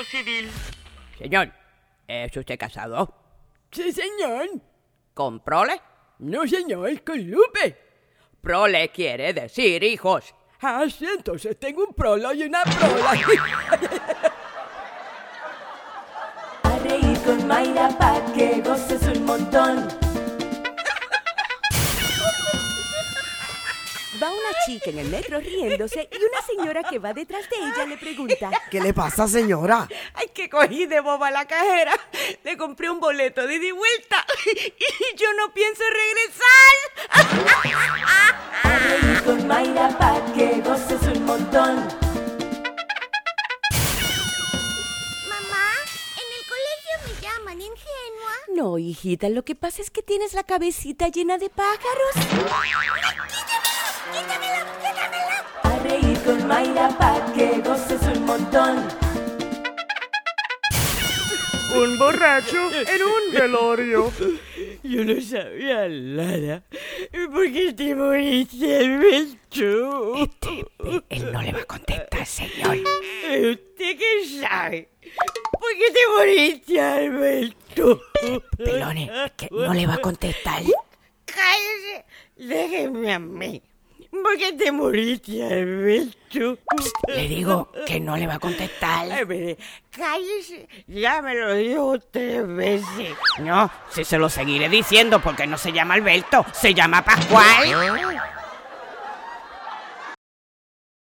registro civil. Señor, ¿es usted casado? Sí, señor. ¿Con prole? No, señor, con Lupe. Prole quiere decir hijos. Ah, sí, entonces tengo un prolo y una prola. A reír con Mayra pa' que goces un montón. Va una chica en el metro riéndose y una señora que va detrás de ella le pregunta: ¿Qué le pasa, señora? Ay, que cogí de boba la cajera. Le compré un boleto de ida y vuelta y yo no pienso regresar. A reír con Mayra pa' que goces un montón. Mamá, en el colegio me llaman ingenua. No, hijita, lo que pasa es que tienes la cabecita llena de pájaros. ¡Quítamela! A reír con Mayra pa' que goces un montón. Un borracho en un velorio. Yo no sabía nada. ¿Por qué te moriste, Alberto? Él no le va a contestar, señor. ¿Usted qué sabe? ¿Por qué te moriste, Alberto? Pelones, es que no le va a contestar. Cállese, déjeme a mí. ¿Por qué te moriste, Alberto? Le digo que no le va a contestar. Ay, pero cállese, ya me lo dijo 3 veces. No, si se lo seguiré diciendo porque no se llama Alberto, se llama Pascual.